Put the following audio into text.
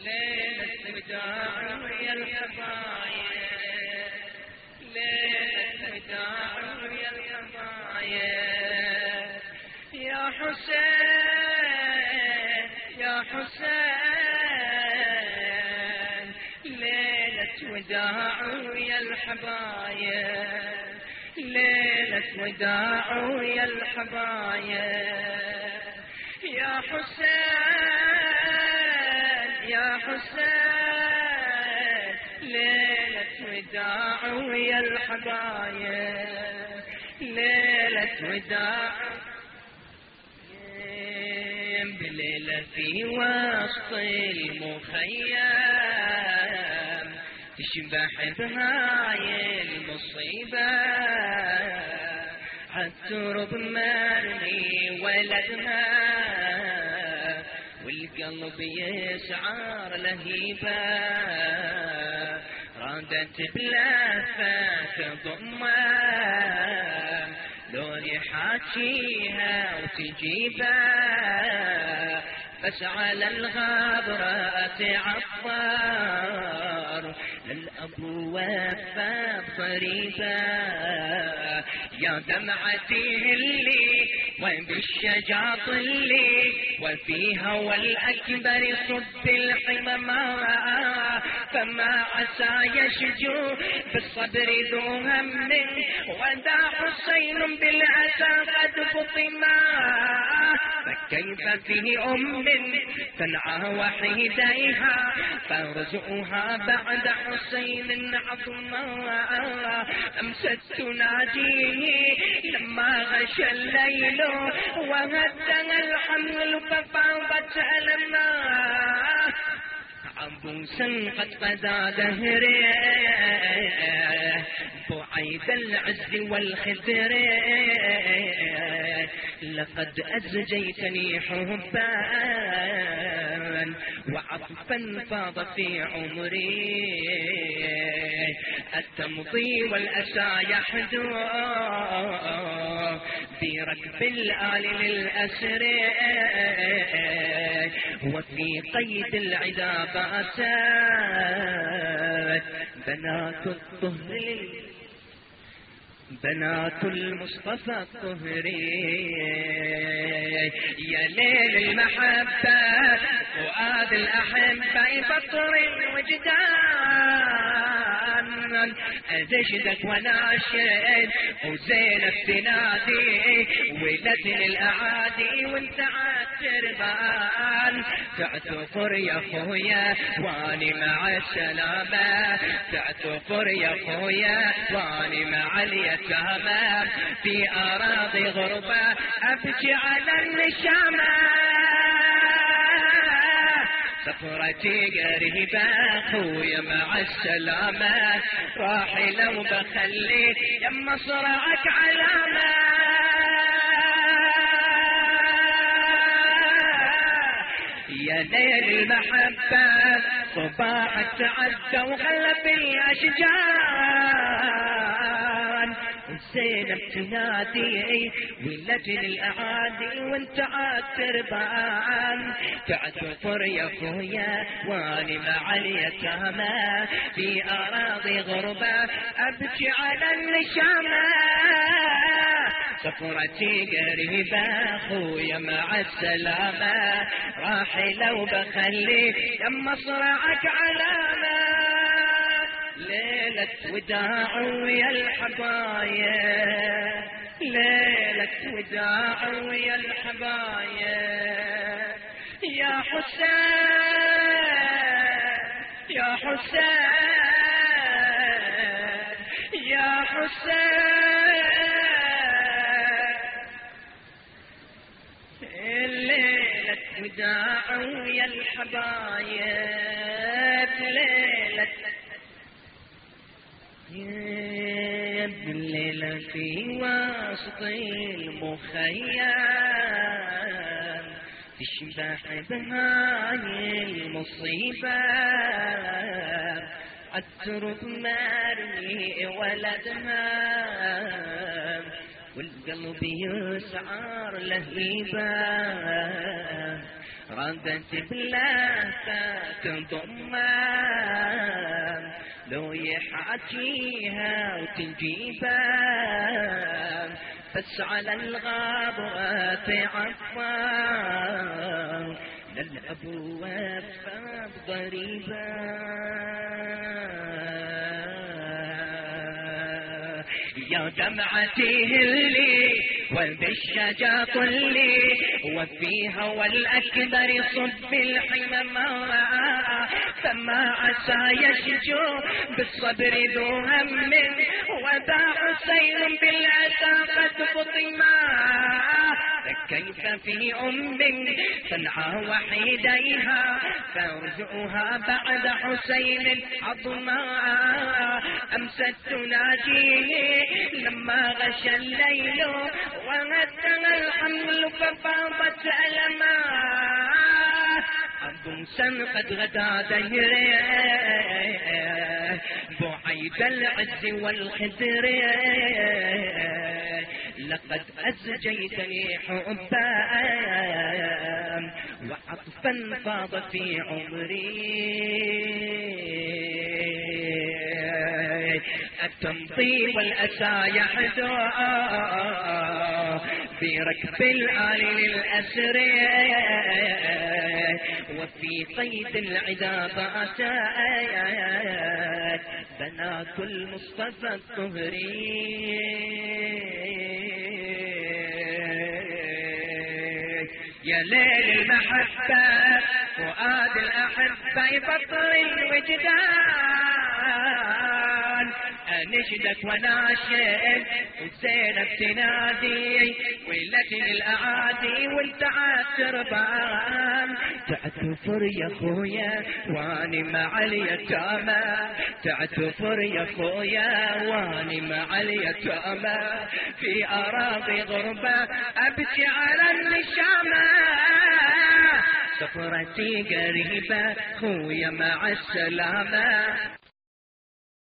ليلة وداع ويا الحبايب، ليلة وداع ويا الحبايب، يا حسين يا حسين، ليلة وداع ويا الحبايب، ليلة وداع ويا الحبايب، يا حسين يا حسين، ليلة وداع ويا الحبايب، ليلة وداع بليلة في وسط المخيم تشبح بهاي المصيبة، عالترب مرمي ولدها والقلب يسعر لهيبة، رادت بلفة ضمه لو يحاكيها وتجيبه، بس على الغابرة تعطر للأبو وفى بضريبة، يا دمعتي اللي وبالشجاط اللي وفيها والأكبر صد الحمى، فما عسى يشجو بالصبر ذو هم، ودع حسين بالأسى قد فطما، فكيف فيه أم تنعى وحيديها فرزقها بعد حسين عظما، أمست تناجيه لما غشى الليل وهدها الحمل ففاضت ألما، عبوسا قد قضى دهره بعيد العز والخدر، لقد أزجيتني حبا وعطفا فاض في عمري، التمضي والأسى يحدو بركب الآل للأسر، وفي قيد العدا بأسات بنات الطهر بنات المصطفى الطهري، يا ليل المحبة فؤاد الأحبة بطر الوجدان، أزجدك وناشد وزينب تنادي ولدني الأعادي وانت عالتربان، تعتقر يا خويا واني مع السلامة، تعتقر يا خويا واني مع اليتامى، في أراضي غربة أبكي على النشامة، سفرتي قريبة خويا مع السلامة، راحي لو بخلي يم صرعك علامة، يا ليل المحبة صباح تعدى وغلب الأشجار، زينب تنادي ولجن الأعادي وانت عالتربان، تعتفر يا خويا واني مع اليتامى، في أراضي غربة أبكي على النشامة، سفرتي قريبة خويا مع السلامة، راحي لو بخلي يم مصرعك علامة، ليلة وداع ويا الحبايب، ليلة وداع ويا الحبايب، يا حسين يا حسين يا حسين، ليلة وداع ويا الحبايب، ليلة الليلة في وسط المخيم تشبح بهاي المصيبة، عالترب مرمي ولدها والقلب يسعر لهيبة، ردت بلا تنضمان لو يحاكيها وتنجيبان بس على الغابرات عفان للأبواب باب ضريبان يا دمعتي هلي وبالشجا طلي وفيها والأكبر صب الحمم فما عسى يشجو بالصبر ذو هم وذا حسين بالأسى قد فطما فكيف في أم تنعى وحيديها فارجعها بعد حسين عظما أمست تناجيه لما غشى الليل وهدها الحمل ففاضت ألما عبوسا قد غدا دهره بعيد العز والخدر لقد أزجيتني حبا وعطفا فاض في عمري التمضي والأسى يحدو في ركب الآل للأسر وفي قيد العذاب أتاك بنات المصطفى الطهري يا ليل المحبة فؤاد الأحبة بطل الوجدان أنشدك وناشد وزينب تنادي ولتني الأعادي والتعاد تربان تعتفر يا خويا واني مع اليتامى تعتفر يا خويا واني مع اليتامى في أراضي غربة أبكي على النشامة سفرتي قريبة خويا مع السلامة.